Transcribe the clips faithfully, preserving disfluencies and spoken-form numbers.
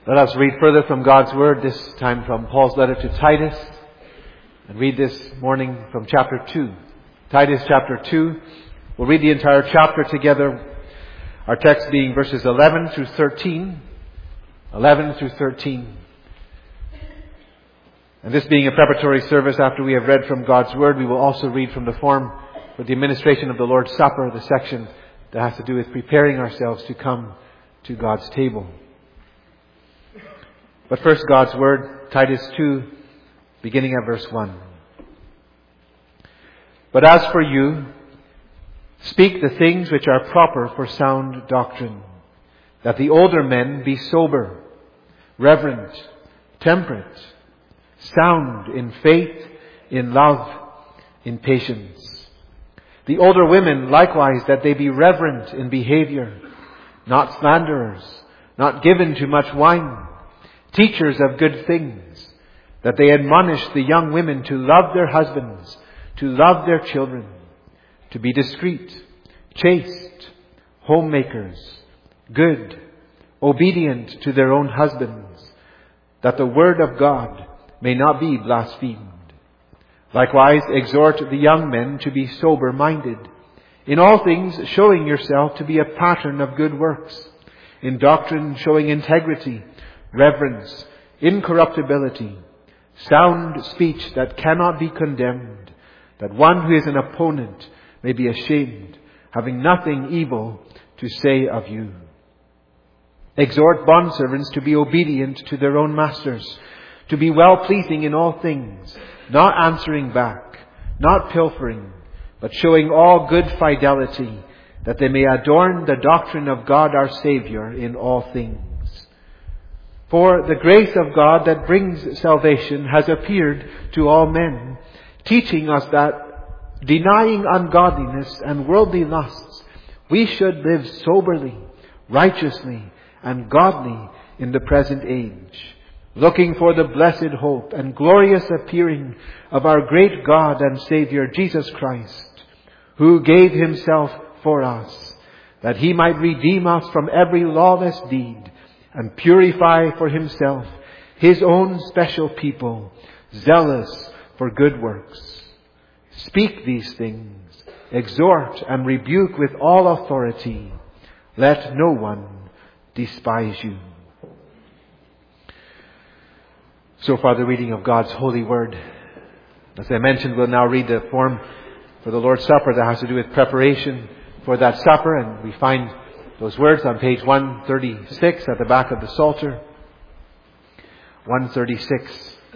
Let us read further from God's Word, this time from Paul's letter to Titus, and read this morning from chapter two. Titus chapter two. We'll read the entire chapter together, our text being verses eleven through thirteen. eleven through thirteen. And this being a preparatory service, after we have read from God's Word, we will also read from the form for the administration of the Lord's Supper, the section that has to do with preparing ourselves to come to God's table. But first, God's Word, Titus two, beginning at verse one. But as for you, speak the things which are proper for sound doctrine, that the older men be sober, reverent, temperate, sound in faith, in love, in patience. The older women likewise, that they be reverent in behavior, not slanderers, not given to much wine, teachers of good things, that they admonish the young women to love their husbands, to love their children, to be discreet, chaste, homemakers, good, obedient to their own husbands, that the word of God may not be blasphemed. Likewise, exhort the young men to be sober-minded, in all things showing yourself to be a pattern of good works, in doctrine showing integrity, reverence, incorruptibility, sound speech that cannot be condemned, that one who is an opponent may be ashamed, having nothing evil to say of you. Exhort bondservants to be obedient to their own masters, to be well-pleasing in all things, not answering back, not pilfering, but showing all good fidelity, that they may adorn the doctrine of God our Saviour in all things. For the grace of God that brings salvation has appeared to all men, teaching us that, denying ungodliness and worldly lusts, we should live soberly, righteously, and godly in the present age, looking for the blessed hope and glorious appearing of our great God and Saviour Jesus Christ, who gave Himself for us, that He might redeem us from every lawless deed, and purify for Himself His own special people, zealous for good works. Speak these things, exhort and rebuke with all authority. Let no one despise you. So far, the reading of God's holy word. As I mentioned, we'll now read the form for the Lord's Supper that has to do with preparation for that supper, and we find those words on page one thirty-six at the back of the Psalter. one thirty-six.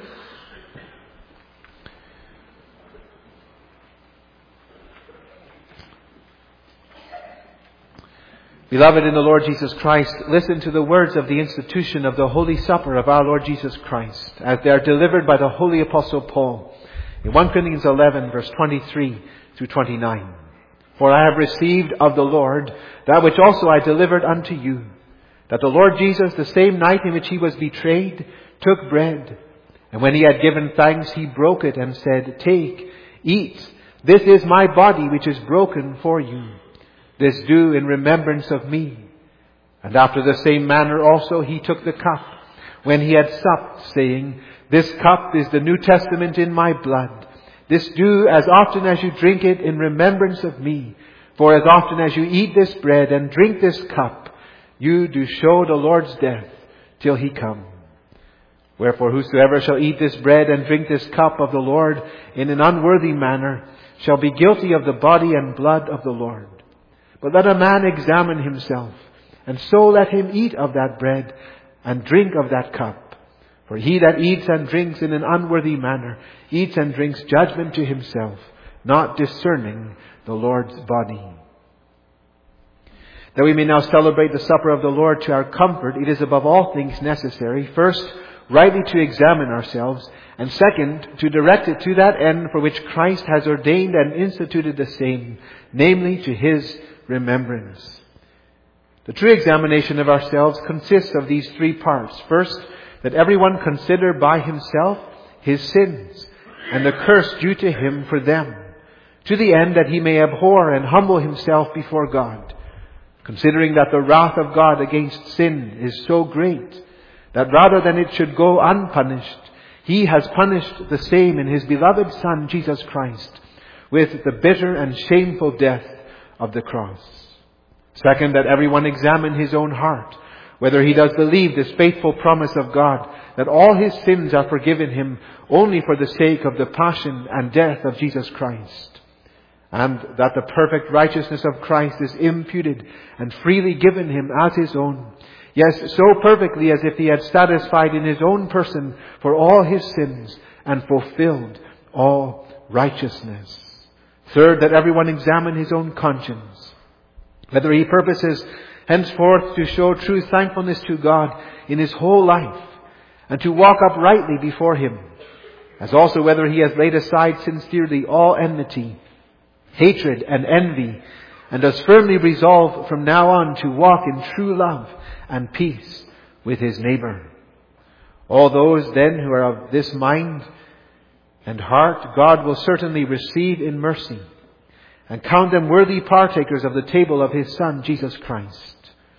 Beloved in the Lord Jesus Christ, listen to the words of the institution of the Holy Supper of our Lord Jesus Christ, as they are delivered by the Holy Apostle Paul in First Corinthians eleven, verse twenty-three through twenty-nine. For I have received of the Lord that which also I delivered unto you, that the Lord Jesus, the same night in which He was betrayed, took bread, and when He had given thanks, He broke it and said, Take, eat, this is my body which is broken for you. This do in remembrance of me. And after the same manner also He took the cup, when He had supped, saying, This cup is the New Testament in my blood. This do as often as you drink it in remembrance of me. For as often as you eat this bread and drink this cup, you do show the Lord's death till He come. Wherefore whosoever shall eat this bread and drink this cup of the Lord in an unworthy manner shall be guilty of the body and blood of the Lord. But let a man examine himself, and so let him eat of that bread and drink of that cup. For he that eats and drinks in an unworthy manner eats and drinks judgment to himself, not discerning the Lord's body. That we may now celebrate the supper of the Lord to our comfort, it is above all things necessary, first, rightly to examine ourselves, and second, to direct it to that end for which Christ has ordained and instituted the same, namely to His remembrance. The true examination of ourselves consists of these three parts. First, that everyone consider by himself his sins and the curse due to him for them, to the end that he may abhor and humble himself before God, considering that the wrath of God against sin is so great that rather than it should go unpunished, He has punished the same in His beloved Son, Jesus Christ, with the bitter and shameful death of the cross. Second, that everyone examine his own heart, whether he does believe this faithful promise of God, that all his sins are forgiven him only for the sake of the passion and death of Jesus Christ, and that the perfect righteousness of Christ is imputed and freely given him as his own. Yes, so perfectly as if he had satisfied in his own person for all his sins and fulfilled all righteousness. Third, that everyone examine his own conscience, whether he purposes henceforth to show true thankfulness to God in his whole life and to walk uprightly before Him, as also whether he has laid aside sincerely all enmity, hatred and envy, and does firmly resolve from now on to walk in true love and peace with his neighbour. All those then who are of this mind and heart, God will certainly receive in mercy and count them worthy partakers of the table of His Son, Jesus Christ.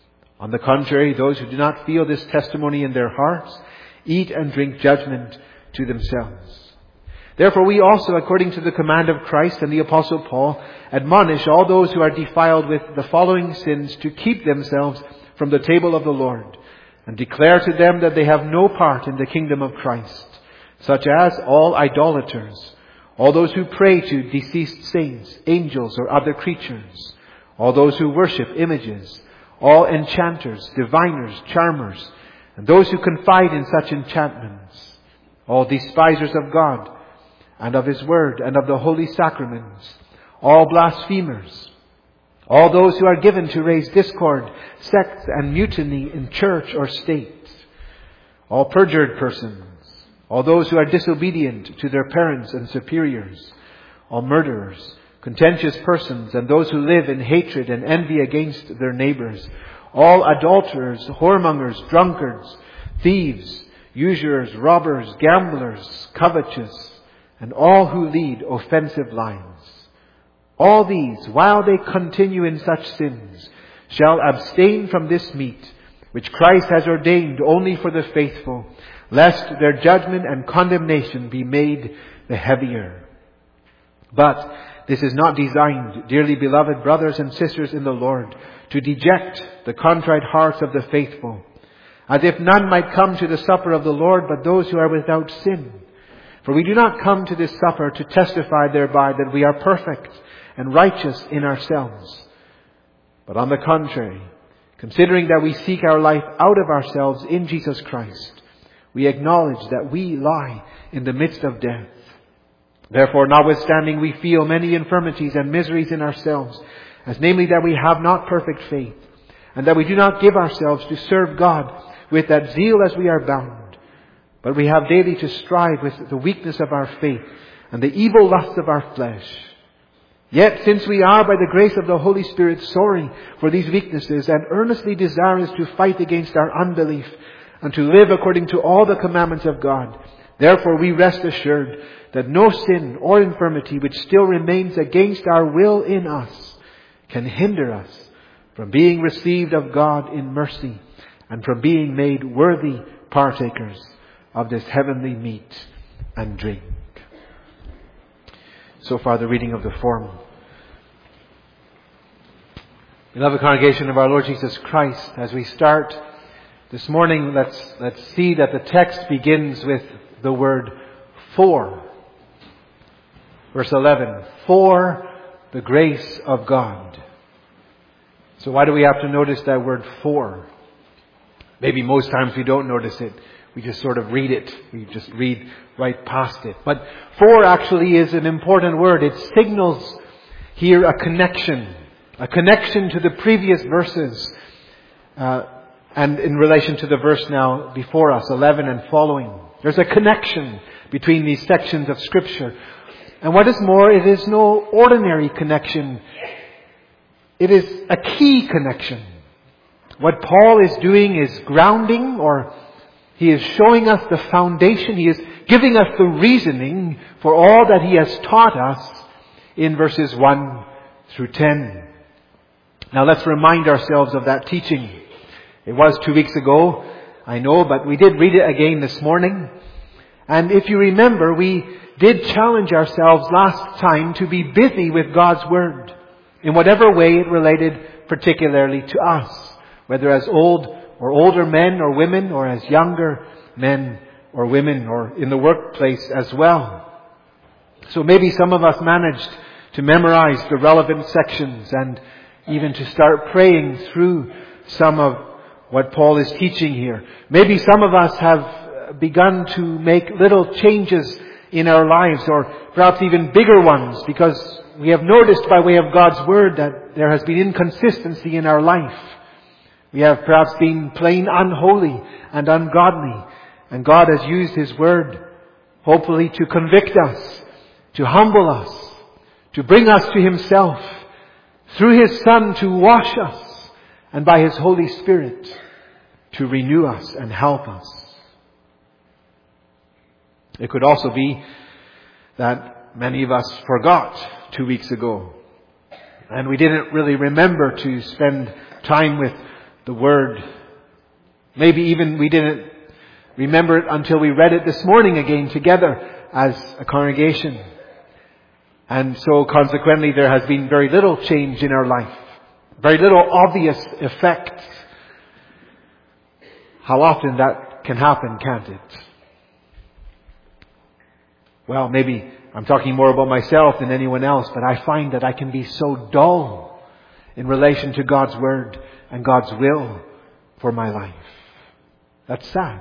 On the contrary, those who do not feel this testimony in their hearts eat and drink judgment to themselves. Therefore we also, according to the command of Christ and the Apostle Paul, admonish all those who are defiled with the following sins to keep themselves from the table of the Lord, and declare to them that they have no part in the kingdom of Christ, such as all idolaters, all those who pray to deceased saints, angels, or other creatures, all those who worship images, all enchanters, diviners, charmers, and those who confide in such enchantments, all despisers of God and of His word and of the holy sacraments, all blasphemers, all those who are given to raise discord, sects, and mutiny in church or state, all perjured persons, all those who are disobedient to their parents and superiors, all murderers, contentious persons, and those who live in hatred and envy against their neighbours, all adulterers, whoremongers, drunkards, thieves, usurers, robbers, gamblers, covetous, and all who lead offensive lives. All these, while they continue in such sins, shall abstain from this meat, which Christ has ordained only for the faithful, lest their judgment and condemnation be made the heavier. But this is not designed, dearly beloved brothers and sisters in the Lord, to deject the contrite hearts of the faithful, as if none might come to the supper of the Lord but those who are without sin. For we do not come to this supper to testify thereby that we are perfect and righteous in ourselves, but on the contrary, considering that we seek our life out of ourselves in Jesus Christ, we acknowledge that we lie in the midst of death. Therefore, notwithstanding we feel many infirmities and miseries in ourselves, as namely that we have not perfect faith, and that we do not give ourselves to serve God with that zeal as we are bound, but we have daily to strive with the weakness of our faith and the evil lusts of our flesh. Yet, since we are by the grace of the Holy Spirit sorry for these weaknesses and earnestly desirous to fight against our unbelief and to live according to all the commandments of God, therefore we rest assured that no sin or infirmity which still remains against our will in us can hinder us from being received of God in mercy and from being made worthy partakers of this heavenly meat and drink. So far, the reading of the form. Beloved congregation of our Lord Jesus Christ, as we start this morning, let's let's see that the text begins with the word "for." Verse eleven, "For the grace of God." So why do we have to notice that word "for"? Maybe most times we don't notice it. We just sort of read it. We just read right past it. But "for" actually is an important word. It signals here a connection. A connection to the previous verses. Uh, and in relation to the verse now before us, eleven and following. There's a connection between these sections of Scripture. And what is more, it is no ordinary connection. It is a key connection. What Paul is doing is grounding, or he is showing us the foundation. He is giving us the reasoning for all that he has taught us in verses one through ten. Now let's remind ourselves of that teaching. It was two weeks ago I know, but we did read it again this morning. And if you remember, we did challenge ourselves last time to be busy with God's Word in whatever way it related particularly to us, whether as old or older men or women, or as younger men or women, or in the workplace as well. So maybe some of us managed to memorize the relevant sections and even to start praying through some of what Paul is teaching here. Maybe some of us have begun to make little changes in our lives, or perhaps even bigger ones, because we have noticed by way of God's Word that there has been inconsistency in our life. We have perhaps been plain unholy and ungodly, and God has used His Word hopefully to convict us, to humble us, to bring us to Himself, through His Son to wash us, and by His Holy Spirit to renew us and help us. It could also be that many of us forgot two weeks ago, and we didn't really remember to spend time with the Word. Maybe even we didn't remember it until we read it this morning again together as a congregation. And so consequently there has been very little change in our life. Very little obvious effect. How often that can happen, can't it? Well, maybe I'm talking more about myself than anyone else, but I find that I can be so dull in relation to God's Word and God's will for my life. That's sad.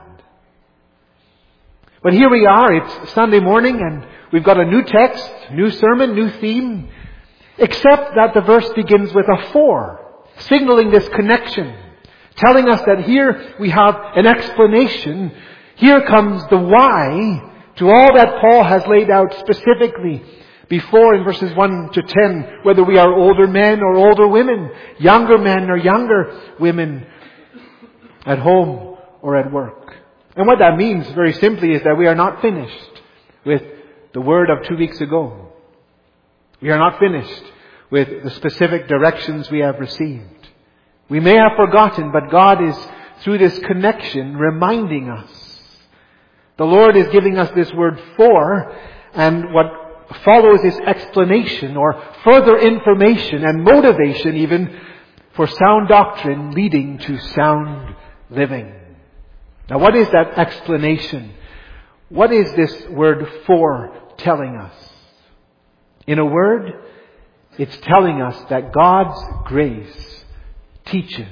But here we are, it's Sunday morning, and we've got a new text, new sermon, new theme, except that the verse begins with a for, signaling this connection, telling us that here we have an explanation. Here comes the why to all that Paul has laid out specifically before in verses one to ten, whether we are older men or older women, younger men or younger women, at home or at work. And what that means, very simply, is that we are not finished with the word of two weeks ago. We are not finished with the specific directions we have received. We may have forgotten, but God is, through this connection, reminding us. The Lord is giving us this word for, and what follows is explanation or further information and motivation even for sound doctrine leading to sound living. Now, what is that explanation? What is this word for telling us? In a word, it's telling us that God's grace teaches.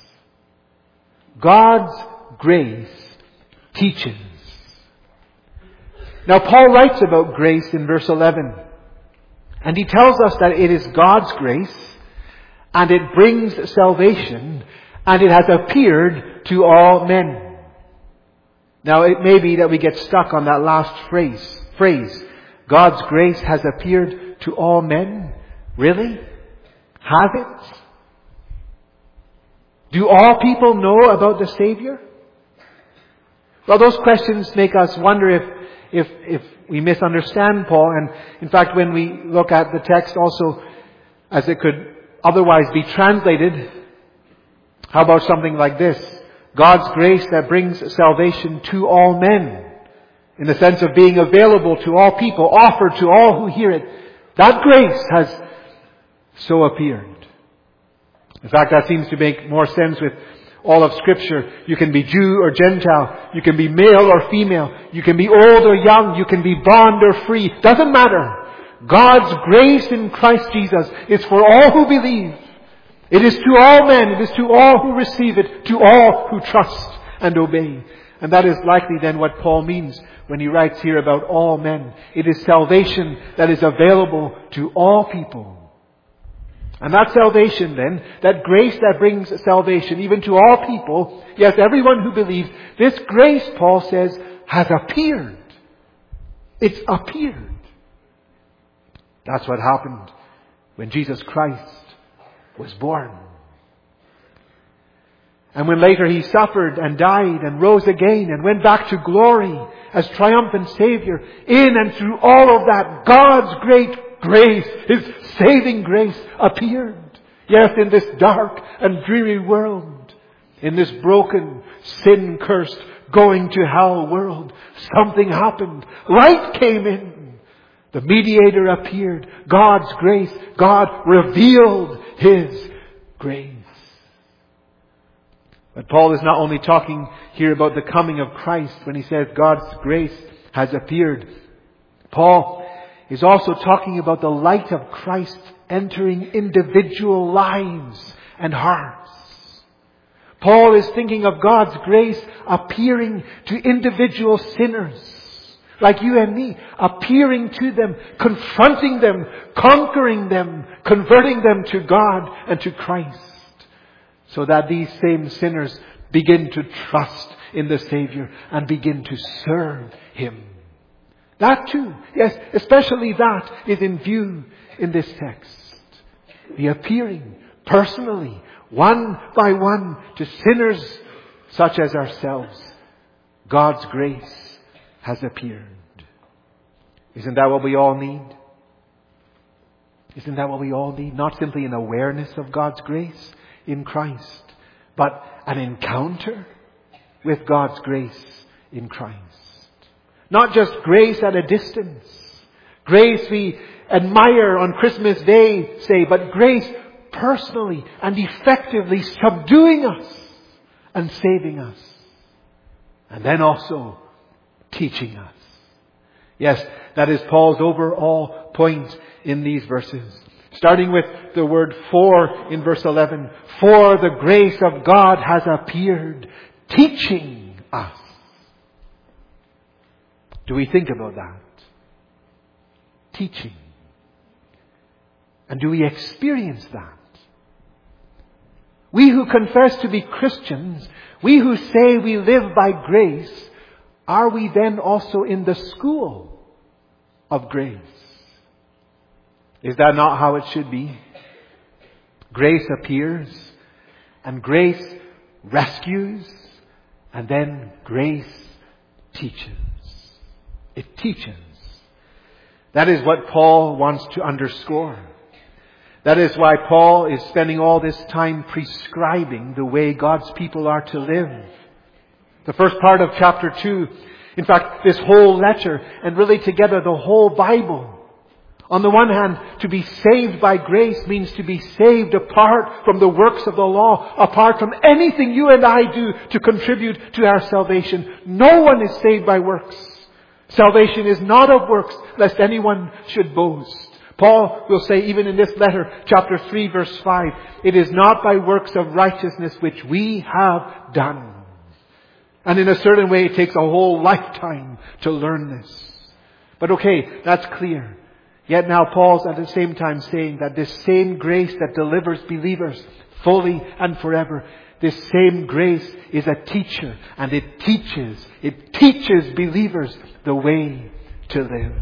God's grace teaches. Now, Paul writes about grace in verse eleven. And he tells us that it is God's grace, and it brings salvation, and it has appeared to all men. Now, it may be that we get stuck on that last phrase. Phrase, God's grace has appeared to all men. Really? Has it? Do all people know about the Savior? Well, those questions make us wonder if If, if we misunderstand Paul. And in fact, when we look at the text also as it could otherwise be translated, how about something like this? God's grace that brings salvation to all men, in the sense of being available to all people, offered to all who hear it. That grace has so appeared. In fact, that seems to make more sense with all of Scripture. You can be Jew or Gentile. You can be male or female. You can be old or young. You can be bond or free. Doesn't matter. God's grace in Christ Jesus is for all who believe. It is to all men. It is to all who receive it. To all who trust and obey. And that is likely then what Paul means when he writes here about all men. It is salvation that is available to all people. And that salvation then, that grace that brings salvation even to all people, yes, everyone who believes, this grace, Paul says, has appeared. It's appeared. That's what happened when Jesus Christ was born. And when later He suffered and died and rose again and went back to glory as triumphant Savior, in and through all of that, God's great grace, His saving grace, appeared. Yes, in this dark and dreary world. In this broken, sin-cursed, going to hell world, something happened. Light came in. The mediator appeared. God's grace. God revealed His grace. But Paul is not only talking here about the coming of Christ when he says God's grace has appeared. Paul is also talking about the light of Christ entering individual lives and hearts. Paul is thinking of God's grace appearing to individual sinners like you and me, appearing to them, confronting them, conquering them, converting them to God and to Christ, so that these same sinners begin to trust in the Savior and begin to serve Him. That too, yes, especially that is in view in this text. The appearing personally, one by one, to sinners such as ourselves. God's grace has appeared. Isn't that what we all need? Isn't that what we all need? Not simply an awareness of God's grace in Christ, but an encounter with God's grace in Christ. Not just grace at a distance. Grace we admire on Christmas Day, say, but grace personally and effectively subduing us and saving us. And then also teaching us. Yes, that is Paul's overall point in these verses. Starting with the word for in verse eleven. For the grace of God has appeared, teaching us. Do we think about that? Teaching. And do we experience that? We who confess to be Christians, we who say we live by grace, are we then also in the school of grace? Is that not how it should be? Grace appears, and grace rescues, and then grace teaches. It teaches. That is what Paul wants to underscore. That is why Paul is spending all this time prescribing the way God's people are to live. The first part of chapter two, in fact, this whole letter, and really together the whole Bible. On the one hand, to be saved by grace means to be saved apart from the works of the law, apart from anything you and I do to contribute to our salvation. No one is saved by works. Salvation is not of works, lest anyone should boast. Paul will say even in this letter, chapter three, verse five, it is not by works of righteousness which we have done. And in a certain way, it takes a whole lifetime to learn this. But okay, that's clear. Yet now Paul's at the same time saying that this same grace that delivers believers fully and forever, this same grace is a teacher, and it teaches, it teaches believers the way to live.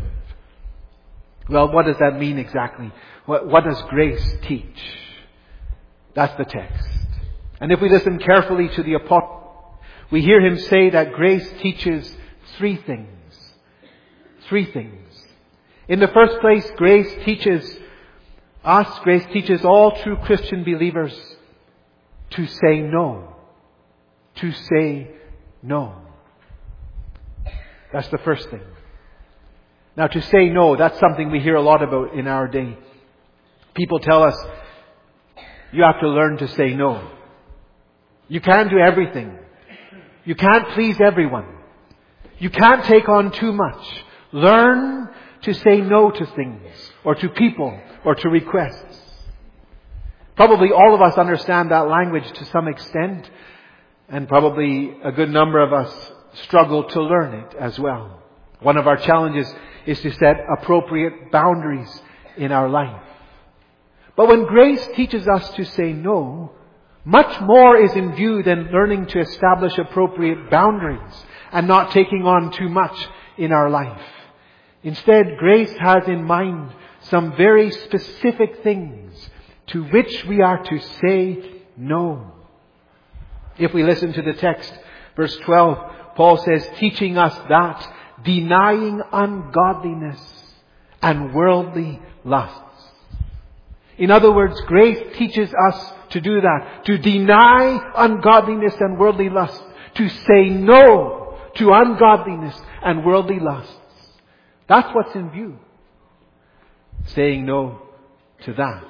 Well, what does that mean exactly? What, what does grace teach? That's the text. And if we listen carefully to the apostle, we hear him say that grace teaches three things. Three things. In the first place, grace teaches us, grace teaches all true Christian believers to say no. To say no. That's the first thing. Now, to say no, that's something we hear a lot about in our day. People tell us, you have to learn to say no. You can't do everything. You can't please everyone. You can't take on too much. Learn to say no to things, or to people, or to requests. Probably all of us understand that language to some extent, and probably a good number of us struggle to learn it as well. One of our challenges is to set appropriate boundaries in our life. But when grace teaches us to say no, much more is in view than learning to establish appropriate boundaries and not taking on too much in our life. Instead, grace has in mind some very specific things to which we are to say no. If we listen to the text, verse twelve, Paul says, teaching us that, denying ungodliness and worldly lusts. In other words, grace teaches us to do that. To deny ungodliness and worldly lust. To say no to ungodliness and worldly lusts. That's what's in view. Saying no to that.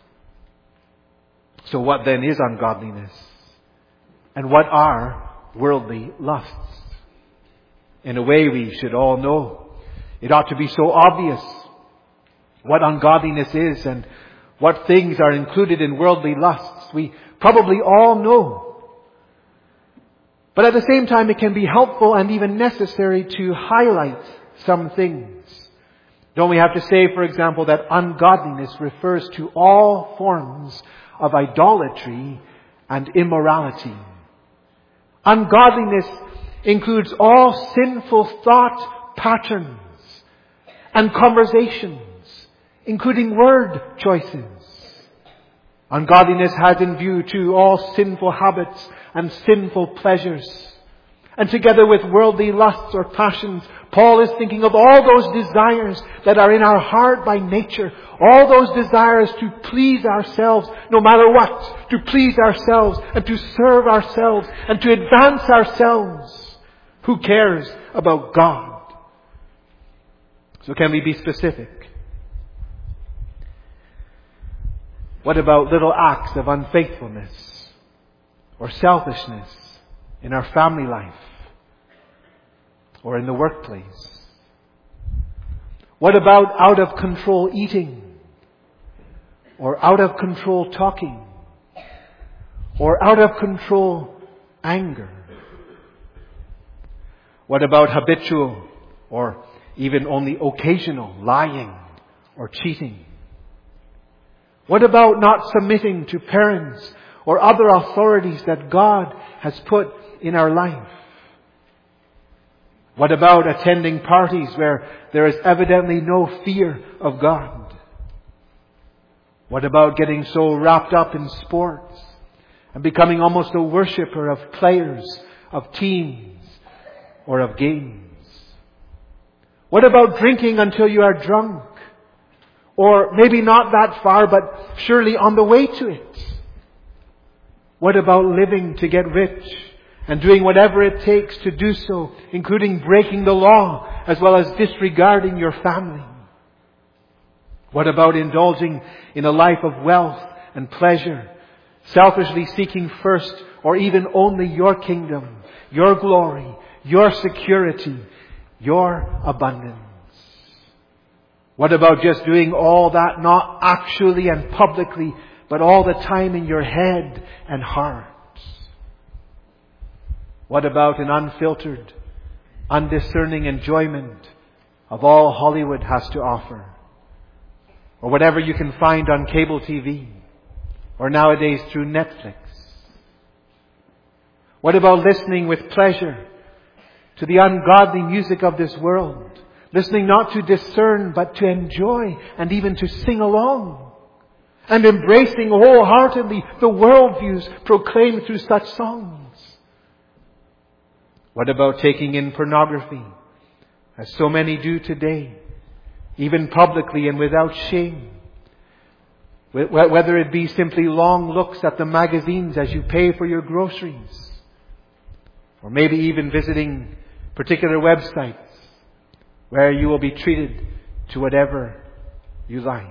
So what then is ungodliness? And what are worldly lusts? In a way we should all know. It ought to be so obvious what ungodliness is and what things are included in worldly lusts. We probably all know. But at the same time, it can be helpful and even necessary to highlight some things. Don't we have to say, for example, that ungodliness refers to all forms of idolatry and immorality. Ungodliness includes all sinful thought patterns and conversations, including word choices. Ungodliness has in view too all sinful habits and sinful pleasures. And together with worldly lusts or passions, Paul is thinking of all those desires that are in our heart by nature. All those desires to please ourselves, no matter what. To please ourselves and to serve ourselves and to advance ourselves. Who cares about God? So can we be specific? What about little acts of unfaithfulness or selfishness in our family life or in the workplace? What about out of control eating or out of control talking or out of control anger? What about habitual or even only occasional lying or cheating? What about not submitting to parents or other authorities that God has put in our life? What about attending parties where there is evidently no fear of God? What about getting so wrapped up in sports and becoming almost a worshipper of players, of teams, or of games? What about drinking until you are drunk? Or maybe not that far, but surely on the way to it. What about living to get rich and doing whatever it takes to do so, including breaking the law as well as disregarding your family? What about indulging in a life of wealth and pleasure, selfishly seeking first or even only your kingdom, your glory, your security, your abundance? What about just doing all that not actually and publicly, but all the time in your head and heart? What about an unfiltered, undiscerning enjoyment of all Hollywood has to offer? Or whatever you can find on cable T V, or nowadays through Netflix? What about listening with pleasure to the ungodly music of this world? Listening not to discern, but to enjoy and even to sing along. And embracing wholeheartedly the worldviews proclaimed through such songs. What about taking in pornography, as so many do today, even publicly and without shame? Whether it be simply long looks at the magazines as you pay for your groceries, or maybe even visiting particular websites where you will be treated to whatever you like.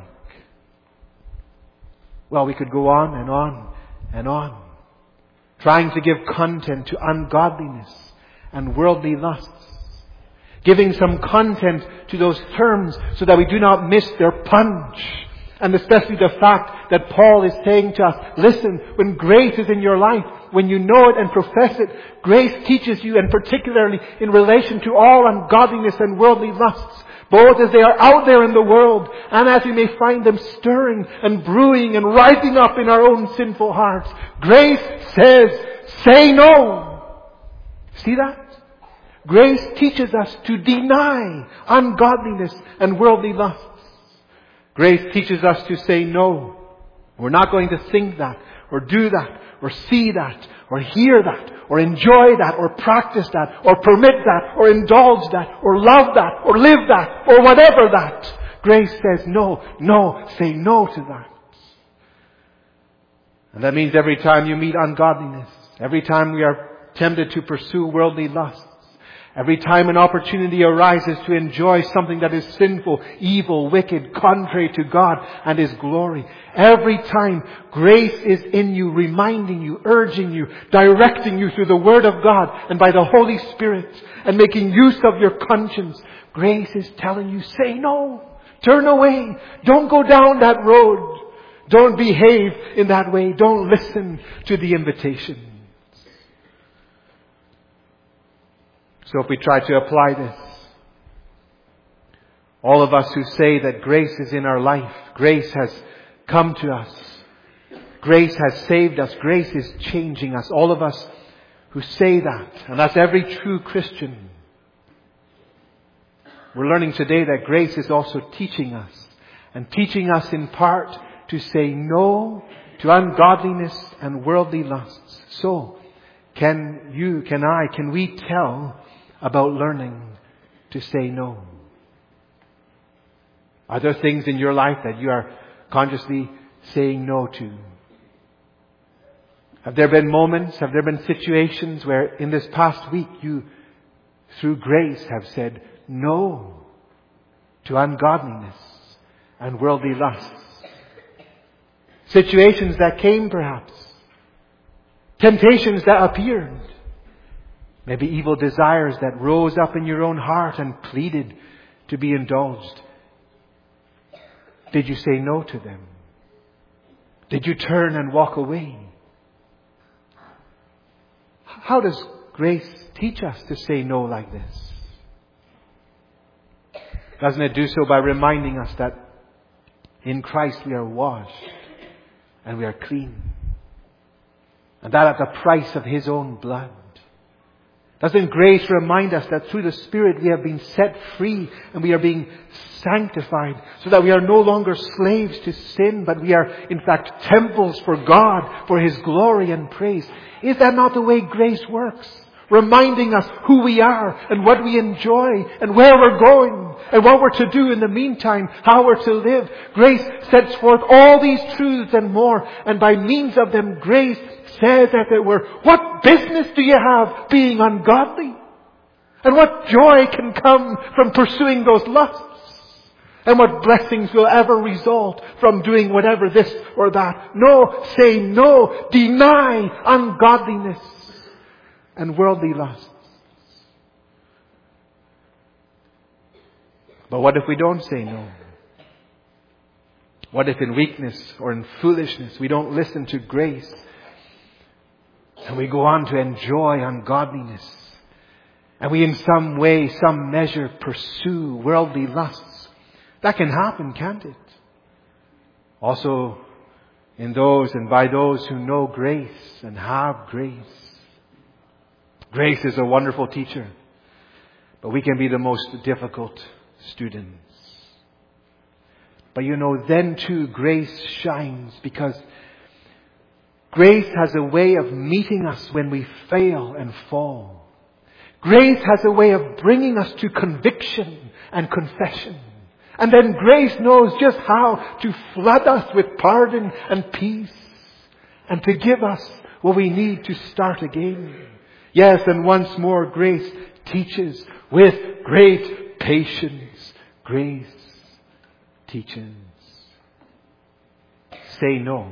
Well, we could go on and on and on, trying to give content to ungodliness and worldly lusts, giving some content to those terms so that we do not miss their punch. And especially the fact that Paul is saying to us, listen, when grace is in your life, when you know it and profess it, grace teaches you, and particularly in relation to all ungodliness and worldly lusts, both as they are out there in the world and as we may find them stirring and brewing and rising up in our own sinful hearts. Grace says, say no. See that? Grace teaches us to deny ungodliness and worldly lusts. Grace teaches us to say no. We're not going to think that, or do that, or see that, or hear that, or enjoy that, or practice that, or permit that, or indulge that, or love that, or live that, or whatever that. Grace says no, no, say no to that. And that means every time you meet ungodliness, every time we are tempted to pursue worldly lusts, every time an opportunity arises to enjoy something that is sinful, evil, wicked, contrary to God and His glory, every time grace is in you, reminding you, urging you, directing you through the Word of God and by the Holy Spirit, and making use of your conscience, grace is telling you, say no, turn away, don't go down that road. Don't behave in that way. Don't listen to the invitations. So if we try to apply this, all of us who say that grace is in our life, grace has come to us, grace has saved us, grace is changing us, all of us who say that, and that's every true Christian, we're learning today that grace is also teaching us, and teaching us in part to say no to ungodliness and worldly lusts. So, can you, can I, can we tell about learning to say no? Are there things in your life that you are consciously saying no to? Have there been moments, have there been situations where in this past week you, through grace, have said no to ungodliness and worldly lusts? Situations that came perhaps. Temptations that appeared. Maybe evil desires that rose up in your own heart and pleaded to be indulged. Did you say no to them? Did you turn and walk away? How does grace teach us to say no like this? Doesn't it do so by reminding us that in Christ we are washed and we are clean? And that at the price of His own blood. Doesn't grace remind us that through the Spirit we have been set free and we are being sanctified so that we are no longer slaves to sin, but we are in fact temples for God, for His glory and praise? Is that not the way grace works? Reminding us who we are and what we enjoy and where we're going and what we're to do in the meantime, how we're to live. Grace sets forth all these truths and more, and by means of them grace says, as it were, what business do you have being ungodly? And what joy can come from pursuing those lusts? And what blessings will ever result from doing whatever this or that? No, say no. Deny ungodliness and worldly lusts. But what if we don't say no? What if in weakness or in foolishness we don't listen to grace and we go on to enjoy ungodliness and we in some way, some measure pursue worldly lusts? That can happen, can't it? Also in those and by those who know grace and have grace. Grace is a wonderful teacher, but we can be the most difficult students. But you know, then too grace shines, because grace has a way of meeting us when we fail and fall. Grace has a way of bringing us to conviction and confession. And then grace knows just how to flood us with pardon and peace, and to give us what we need to start again. Yes, and once more grace teaches with great patience. Grace teaches. Say no.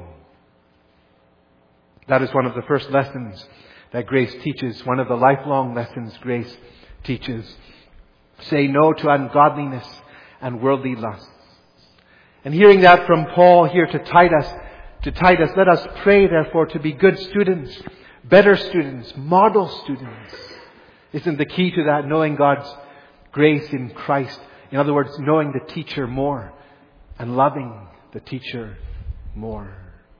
That is one of the first lessons that grace teaches. One of the lifelong lessons grace teaches. Say no to ungodliness and worldly lusts. And hearing that from Paul here to Titus, to Titus, let us pray therefore to be good students, better students, model students. Isn't the key to that knowing God's grace in Christ? In other words, knowing the teacher more and loving the teacher more.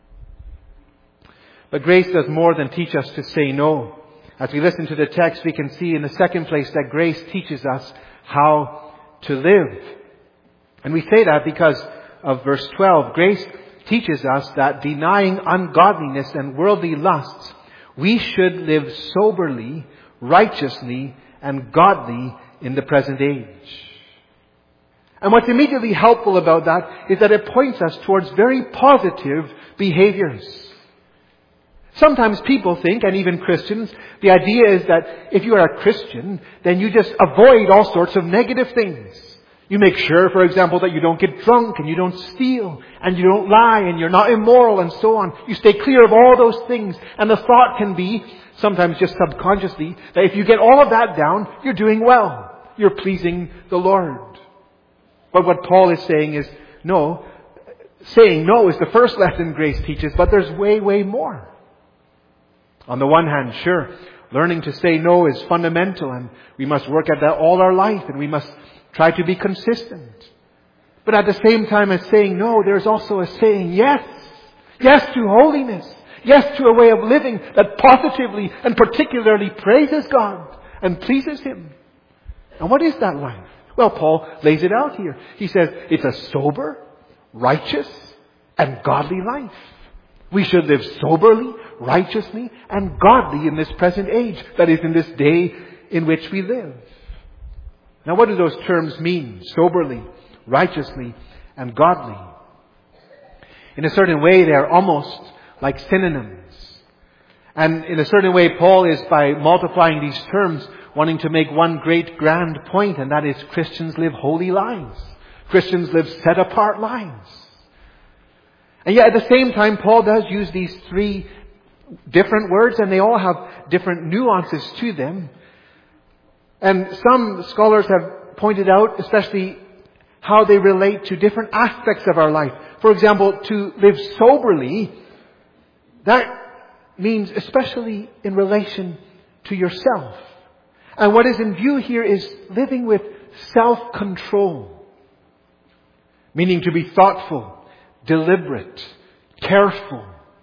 But grace does more than teach us to say no. As we listen to the text, we can see in the second place that grace teaches us how to live. And we say that because of verse twelve. Grace teaches us that denying ungodliness and worldly lusts, we should live soberly, righteously, and godly in the present age. And what's immediately helpful about that is that it points us towards very positive behaviors. Sometimes people think, and even Christians, the idea is that if you are a Christian, then you just avoid all sorts of negative things. You make sure, for example, that you don't get drunk and you don't steal and you don't lie and you're not immoral and so on. You stay clear of all those things. And the thought can be, sometimes just subconsciously, that if you get all of that down, you're doing well. You're pleasing the Lord. But what Paul is saying is, no, saying no is the first lesson grace teaches, but there's way, way more. On the one hand, sure, learning to say no is fundamental and we must work at that all our life and we must try to be consistent. But at the same time as saying no, there's also a saying yes. Yes to holiness. Yes to a way of living that positively and particularly praises God and pleases Him. And what is that life? Well, Paul lays it out here. He says it's a sober, righteous, and godly life. We should live soberly, righteously, and godly in this present age. That is, in this day in which we live. Now, what do those terms mean? Soberly, righteously, and godly. In a certain way, they are almost like synonyms. And in a certain way, Paul is, by multiplying these terms, wanting to make one great grand point, and that is Christians live holy lives. Christians live set-apart lives. And yet at the same time, Paul does use these three different words, and they all have different nuances to them. And some scholars have pointed out, especially, how they relate to different aspects of our life. For example, to live soberly, that means especially in relation to yourself. And what is in view here is living with self-control. Meaning to be thoughtful, deliberate, careful,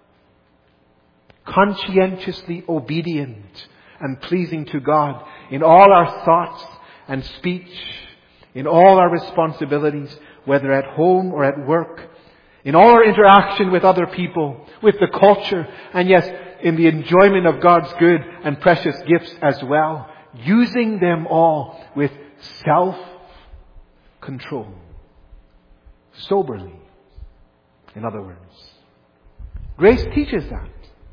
conscientiously obedient, and pleasing to God in all our thoughts and speech, in all our responsibilities, whether at home or at work, in all our interaction with other people, with the culture, and yes, in the enjoyment of God's good and precious gifts as well, using them all with self-control. Soberly, in other words. Grace teaches that.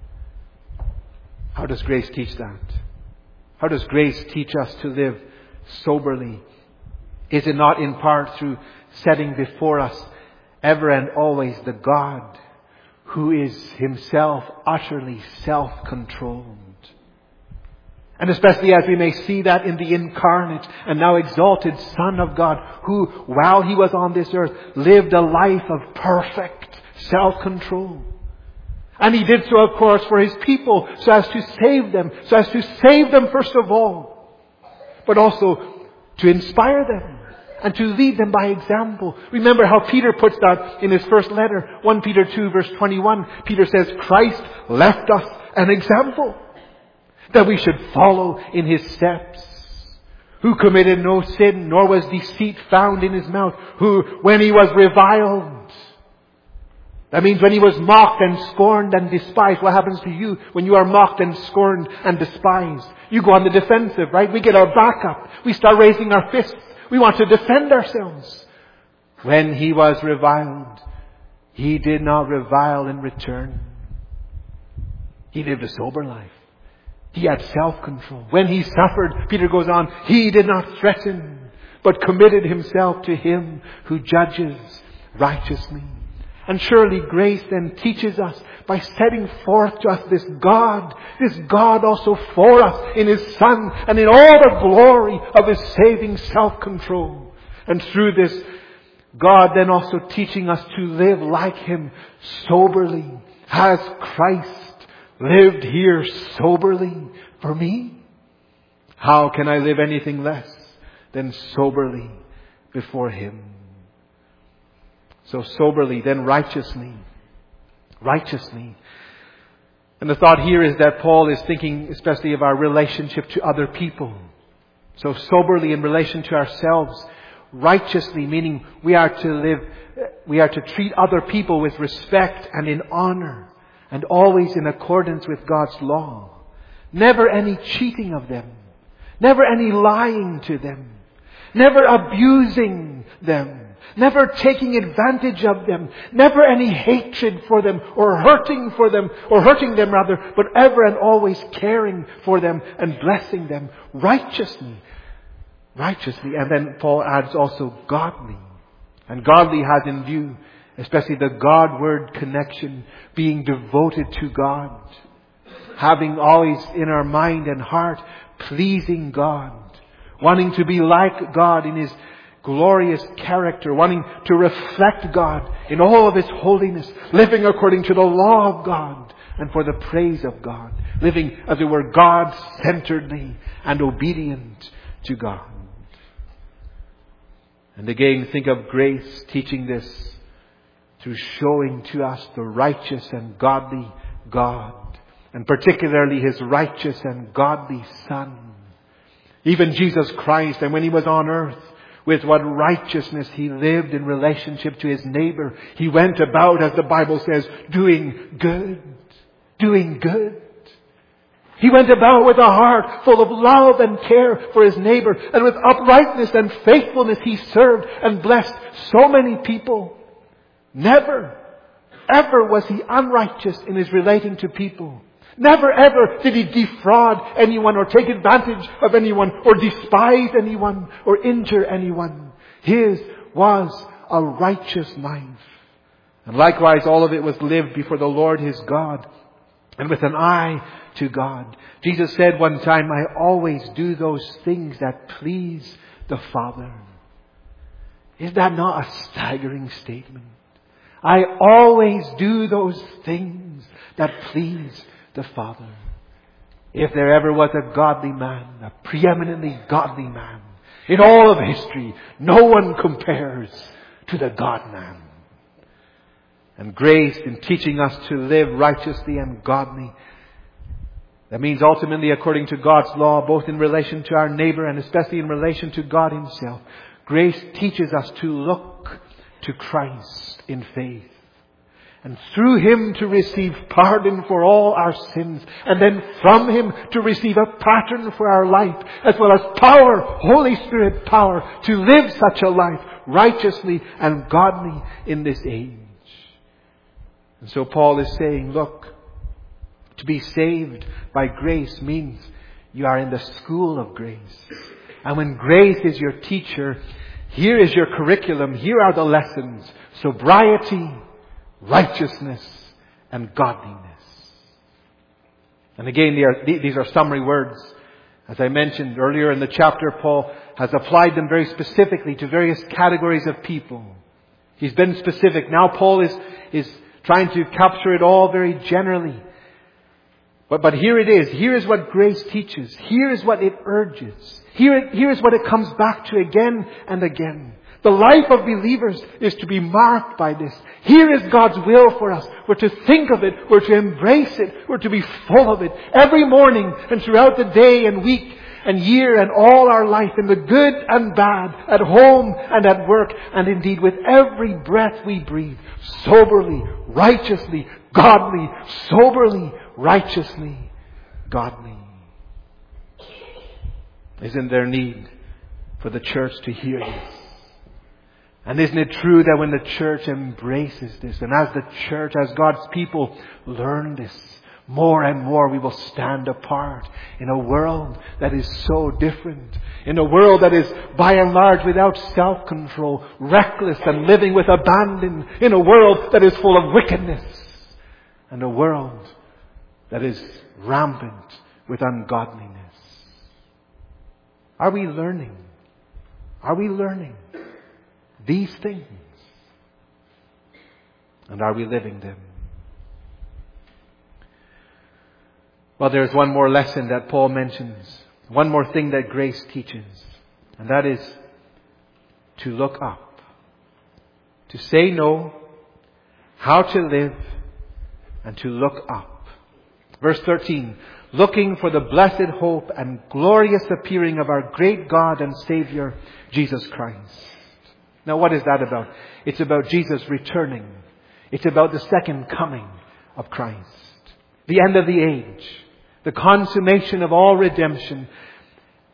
How does grace teach that? How does grace teach us to live soberly? Is it not in part through setting before us ever and always the God who is Himself utterly self-controlled? And especially as we may see that in the incarnate and now exalted Son of God, who, while He was on this earth, lived a life of perfect self-control. And He did so, of course, for His people, so as to save them, so as to save them first of all, but also to inspire them and to lead them by example. Remember how Peter puts that in his first letter, First Peter two, verse twenty-one. Peter says, Christ left us an example that we should follow in His steps, who committed no sin, nor was deceit found in His mouth, who, when He was reviled, that means when He was mocked and scorned and despised. What happens to you when you are mocked and scorned and despised? You go on the defensive, right? We get our back up. We start raising our fists. We want to defend ourselves. When He was reviled, He did not revile in return. He lived a sober life. He had self-control. When He suffered, Peter goes on, He did not threaten, but committed Himself to Him who judges righteously. And surely grace then teaches us by setting forth to us this God, this God also for us in His Son and in all the glory of His saving self-control. And through this, God then also teaching us to live like Him soberly. Has Christ lived here soberly for me? How can I live anything less than soberly before Him? So soberly, then righteously. Righteously. And the thought here is that Paul is thinking especially of our relationship to other people. So soberly in relation to ourselves. Righteously, meaning we are to live, we are to treat other people with respect and in honor. And always in accordance with God's law. Never any cheating of them. Never any lying to them. Never abusing them. never taking advantage of them, never any hatred for them or hurting for them, or hurting them rather, but ever and always caring for them and blessing them righteously. Righteously. And then Paul adds also godly. And godly has in view, especially the God-word connection, being devoted to God. Having always in our mind and heart, pleasing God. Wanting to be like God in His glorious character. Wanting to reflect God in all of His holiness. Living according to the law of God and for the praise of God. Living, as it were, God-centeredly and obedient to God. And again, think of grace teaching this through showing to us the righteous and godly God. And particularly His righteous and godly Son. Even Jesus Christ, and when He was on earth, with what righteousness He lived in relationship to His neighbor. He went about, as the Bible says, doing good. Doing good. He went about with a heart full of love and care for His neighbor. And with uprightness and faithfulness He served and blessed so many people. Never, ever was He unrighteous in His relating to people. Never ever did He defraud anyone or take advantage of anyone or despise anyone or injure anyone. His was a righteous life. And likewise all of it was lived before the Lord His God and with an eye to God. Jesus said one time, I always do those things that please the Father. Is that not a staggering statement? I always do those things that please the Father. If there ever was a godly man, a preeminently godly man, in all of history, no one compares to the God-man. And grace in teaching us to live righteously and godly, that means ultimately according to God's law, both in relation to our neighbor and especially in relation to God Himself. Grace teaches us to look to Christ in faith. And through Him to receive pardon for all our sins. And then from Him to receive a pattern for our life. As well as power, Holy Spirit power, to live such a life righteously and godly in this age. And so Paul is saying, look, to be saved by grace means you are in the school of grace. And when grace is your teacher, here is your curriculum, here are the lessons. Sobriety, righteousness, and godliness. And again, these are summary words. As I mentioned earlier in the chapter, Paul has applied them very specifically to various categories of people. He's been specific. Now Paul is, is trying to capture it all very generally. But, but here it is. Here is what grace teaches. Here is what it urges. Here, here is what it comes back to again and again. The life of believers is to be marked by this. Here is God's will for us. We're to think of it. We're to embrace it. We're to be full of it. Every morning and throughout the day and week and year and all our life, in the good and bad, at home and at work, and indeed with every breath we breathe, soberly, righteously, godly, soberly, righteously, godly. Isn't there need for the church to hear this? And isn't it true that when the church embraces this, and as the church, as God's people learn this, more and more we will stand apart in a world that is so different. In a world that is by and large without self-control, reckless and living with abandon. In a world that is full of wickedness. And a world that is rampant with ungodliness. Are we learning? Are we learning these things? And are we living them? Well, there's one more lesson that Paul mentions. One more thing that grace teaches. And that is to look up. To say no, how to live, and to look up. Verse thirteen. Looking for the blessed hope and glorious appearing of our great God and Savior, Jesus Christ. Now what is that about? It's about Jesus returning. It's about the second coming of Christ. The end of the age. The consummation of all redemption.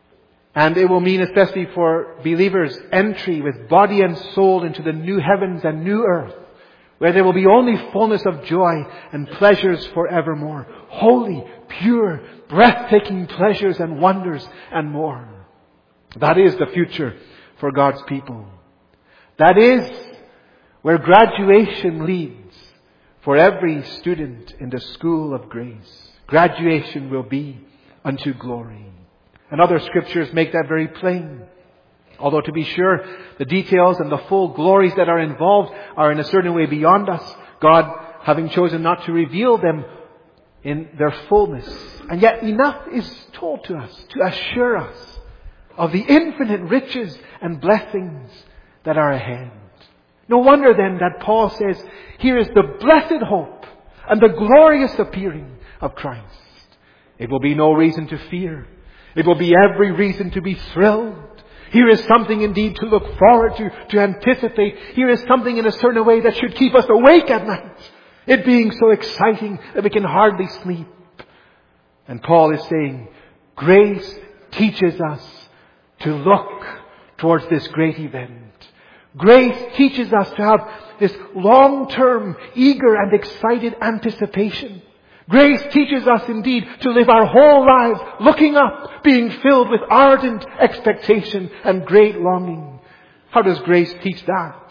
And it will mean, especially for believers, entry with body and soul into the new heavens and new earth, where there will be only fullness of joy and pleasures forevermore. Holy, pure, breathtaking pleasures and wonders and more. That is the future for God's people. That is where graduation leads for every student in the school of grace. Graduation will be unto glory. And other scriptures make that very plain. Although to be sure, the details and the full glories that are involved are in a certain way beyond us. God having chosen not to reveal them in their fullness. And yet enough is told to us to assure us of the infinite riches and blessings that are ahead. No wonder then that Paul says, here is the blessed hope and the glorious appearing of Christ. It will be no reason to fear. It will be every reason to be thrilled. Here is something indeed to look forward to, to anticipate. Here is something in a certain way that should keep us awake at night. It being so exciting that we can hardly sleep. And Paul is saying, grace teaches us to look towards this great event. Grace teaches us to have this long-term, eager and excited anticipation. Grace teaches us indeed to live our whole lives looking up, being filled with ardent expectation and great longing. How does grace teach that?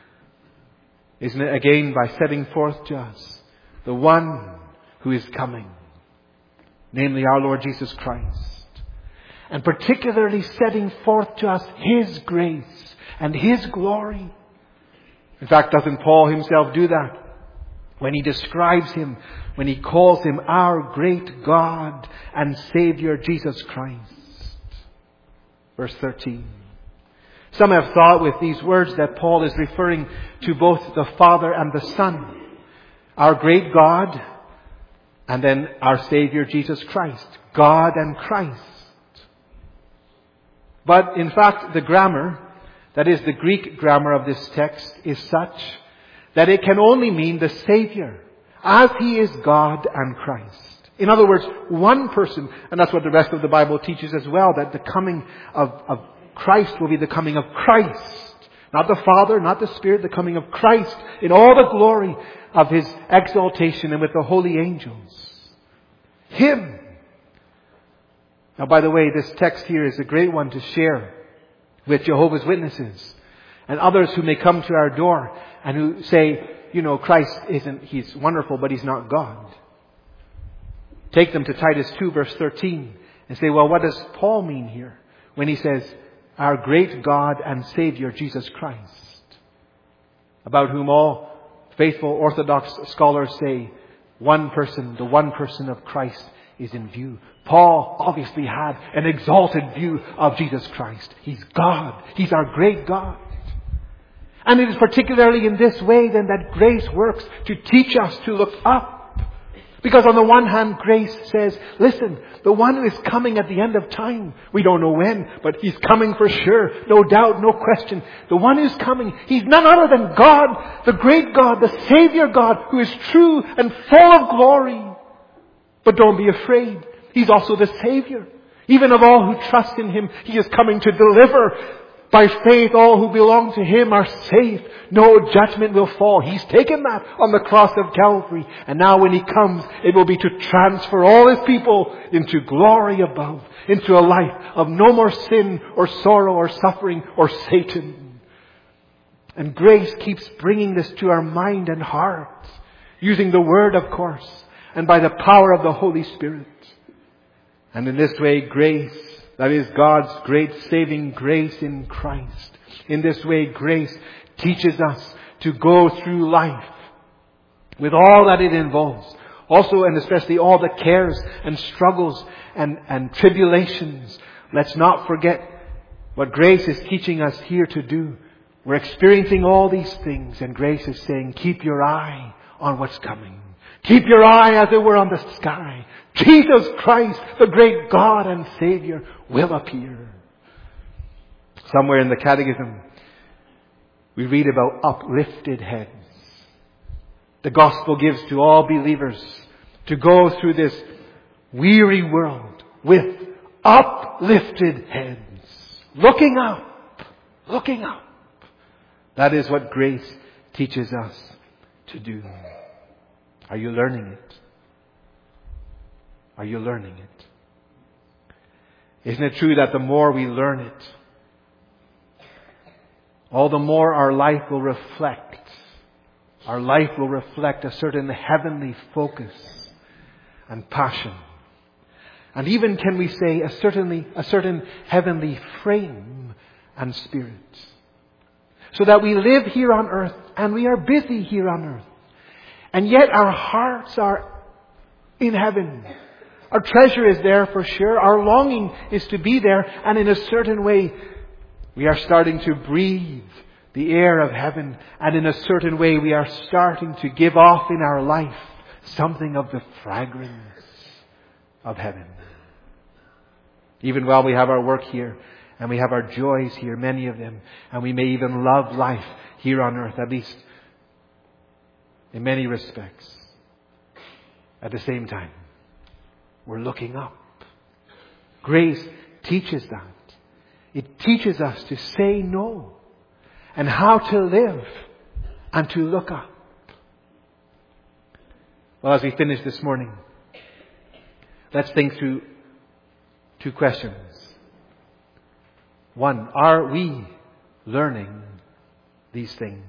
Isn't it again by setting forth to us the one who is coming, namely our Lord Jesus Christ, and particularly setting forth to us His grace and His glory. In fact, doesn't Paul himself do that? When he describes Him, when he calls Him our great God and Savior Jesus Christ. Verse thirteen. Some have thought with these words that Paul is referring to both the Father and the Son. Our great God and then our Savior Jesus Christ. God and Christ. But in fact, the grammar, that is the Greek grammar of this text, is such that it can only mean the Savior, as He is God and Christ. In other words, one person, and that's what the rest of the Bible teaches as well, that the coming of, of Christ will be the coming of Christ. Not the Father, not the Spirit, the coming of Christ in all the glory of His exaltation and with the holy angels. Him. Now, by the way, this text here is a great one to share with Jehovah's Witnesses and others who may come to our door and who say, you know, Christ isn't, He's wonderful, but He's not God. Take them to Titus two verse thirteen and say, well, what does Paul mean here when he says, our great God and Savior Jesus Christ, about whom all faithful Orthodox scholars say one person, the one person of Christ is in view. Paul obviously had an exalted view of Jesus Christ. He's God. He's our great God. And it is particularly in this way then that grace works to teach us to look up. Because on the one hand, grace says, listen, the one who is coming at the end of time, we don't know when, but He's coming for sure. No doubt, no question. The one who's coming, He's none other than God, the great God, the Savior God, who is true and full of glory. But don't be afraid. He's also the Savior. Even of all who trust in Him, He is coming to deliver. By faith, all who belong to Him are safe. No judgment will fall. He's taken that on the cross of Calvary. And now when He comes, it will be to transfer all His people into glory above. Into a life of no more sin or sorrow or suffering or Satan. And grace keeps bringing this to our mind and heart. Using the Word, of course. And by the power of the Holy Spirit. And in this way, grace, that is God's great saving grace in Christ. In this way, grace teaches us to go through life with all that it involves. Also and especially all the cares and struggles and, and tribulations. Let's not forget what grace is teaching us here to do. We're experiencing all these things, and grace is saying, keep your eye on what's coming. Keep your eye, as it were, on the sky. Jesus Christ, the great God and Savior, will appear. Somewhere in the Catechism, we read about uplifted heads. The Gospel gives to all believers to go through this weary world with uplifted heads. Looking up. Looking up. That is what grace teaches us to do. Are you learning it? Are you learning it? Isn't it true that the more we learn it, all the more our life will reflect, our life will reflect a certain heavenly focus and passion. And even, can we say, a certainly, a certain heavenly frame and spirit. So that we live here on earth and we are busy here on earth. And yet our hearts are in heaven. Our treasure is there for sure. Our longing is to be there. And in a certain way, we are starting to breathe the air of heaven. And in a certain way, we are starting to give off in our life something of the fragrance of heaven. Even while we have our work here and we have our joys here, many of them, and we may even love life here on earth, at least in many respects. At the same time, we're looking up. Grace teaches that. It teaches us to say no and how to live and to look up. Well, as we finish this morning, let's think through two questions. One, are we learning these things?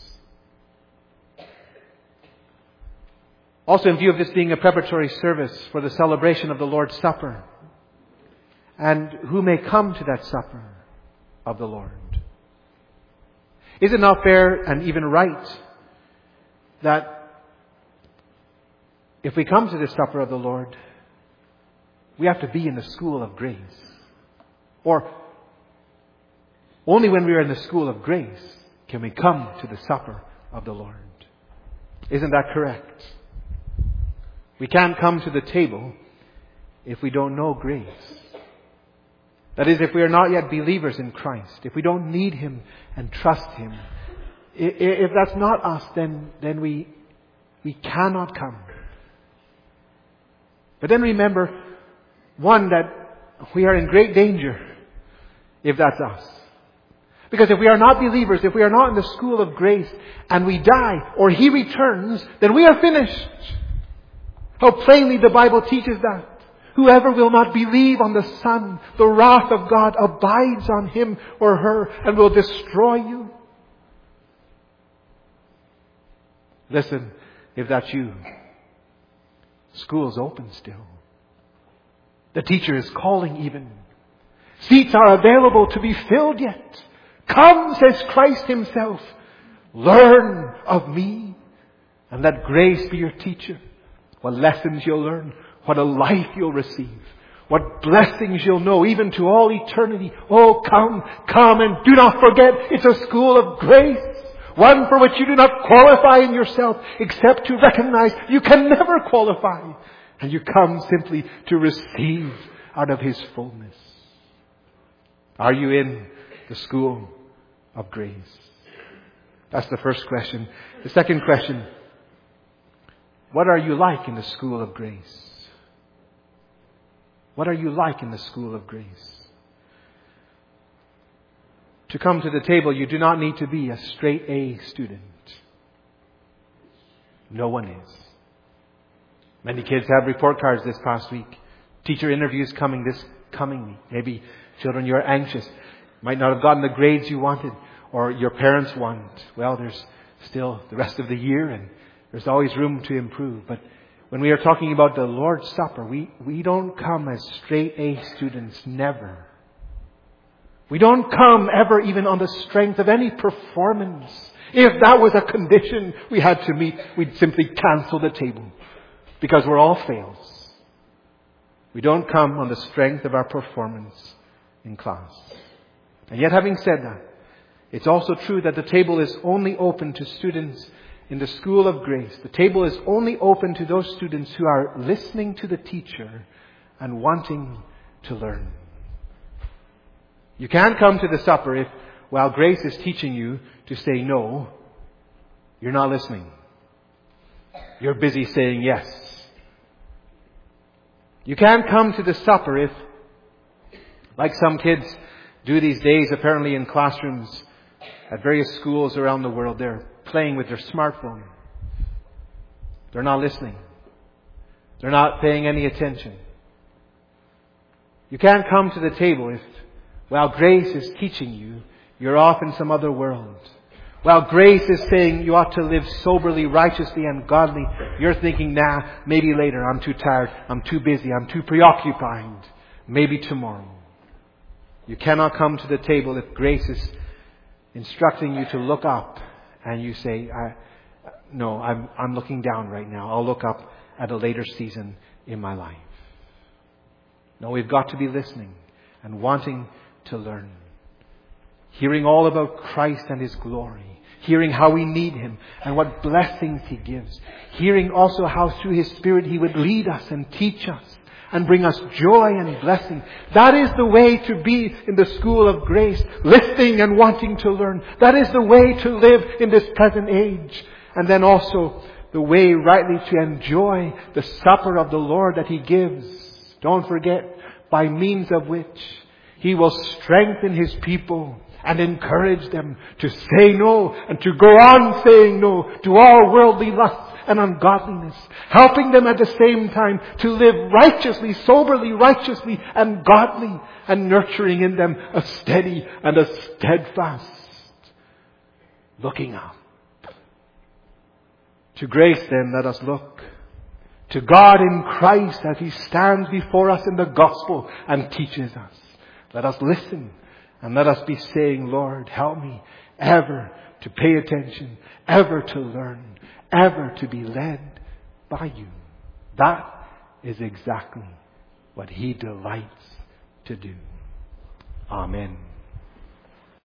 Also, in view of this being a preparatory service for the celebration of the Lord's Supper, and who may come to that supper of the Lord, is it not fair and even right that if we come to the supper of the Lord, we have to be in the school of grace? Or only when we are in the school of grace can we come to the supper of the Lord. Isn't that correct? We can't come to the table if we don't know grace. That is, if we are not yet believers in Christ, if we don't need Him and trust Him. If that's not us, then, then we, we cannot come. But then remember, one, that we are in great danger if that's us. Because if we are not believers, if we are not in the school of grace, and we die, or He returns, then we are finished. How plainly the Bible teaches that. Whoever will not believe on the Son, the wrath of God abides on him or her and will destroy you. Listen, if that's you, school's open still. The teacher is calling even. Seats are available to be filled yet. Come, says Christ Himself. Learn of me and let grace be your teacher. What lessons you'll learn. What a life you'll receive. What blessings you'll know even to all eternity. Oh, come, come and do not forget it's a school of grace. One for which you do not qualify in yourself except to recognize you can never qualify. And you come simply to receive out of His fullness. Are you in the school of grace? That's the first question. The second question, what are you like in the school of grace? What are you like in the school of grace? To come to the table, you do not need to be a straight A student. No one is. Many kids have report cards this past week. Teacher interviews coming this coming week. Maybe children, you're anxious. Might not have gotten the grades you wanted or your parents want. Well, there's still the rest of the year and there's always room to improve. But when we are talking about the Lord's Supper, we, we don't come as straight A students, never. We don't come ever even on the strength of any performance. If that was a condition we had to meet, we'd simply cancel the table because we're all fails. We don't come on the strength of our performance in class. And yet, having said that, it's also true that the table is only open to students in the school of grace. The table is only open to those students who are listening to the teacher and wanting to learn. You can't come to the supper if, while grace is teaching you to say no, you're not listening. You're busy saying yes. You can't come to the supper if, Like some kids do these days, apparently in classrooms at various schools around the world, they're playing with their smartphone. They're not listening. They're not paying any attention. You can't come to the table if, while grace is teaching you, you're off in some other world. While grace is saying you ought to live soberly, righteously, and godly, you're thinking, nah, maybe later, I'm too tired, I'm too busy, I'm too preoccupied, maybe tomorrow. You cannot come to the table if grace is instructing you to look up and you say, I, no, I'm, I'm looking down right now. I'll look up at a later season in my life. No, we've got to be listening and wanting to learn. Hearing all about Christ and His glory. Hearing how we need Him and what blessings He gives. Hearing also how through His Spirit He would lead us and teach us and bring us joy and blessing. That is the way to be in the school of grace. Listening and wanting to learn. That is the way to live in this present age. And then also the way rightly to enjoy the supper of the Lord that He gives. Don't forget, by means of which He will strengthen His people and encourage them to say no and to go on saying no to all worldly lusts and ungodliness. Helping them at the same time to live righteously, soberly, righteously and godly, and nurturing in them a steady and a steadfast looking up. To grace then let us look. To God in Christ as He stands before us in the gospel and teaches us. Let us listen and let us be saying, Lord, help me ever to pay attention, ever to learn, ever to be led by You. That is exactly what He delights to do. Amen.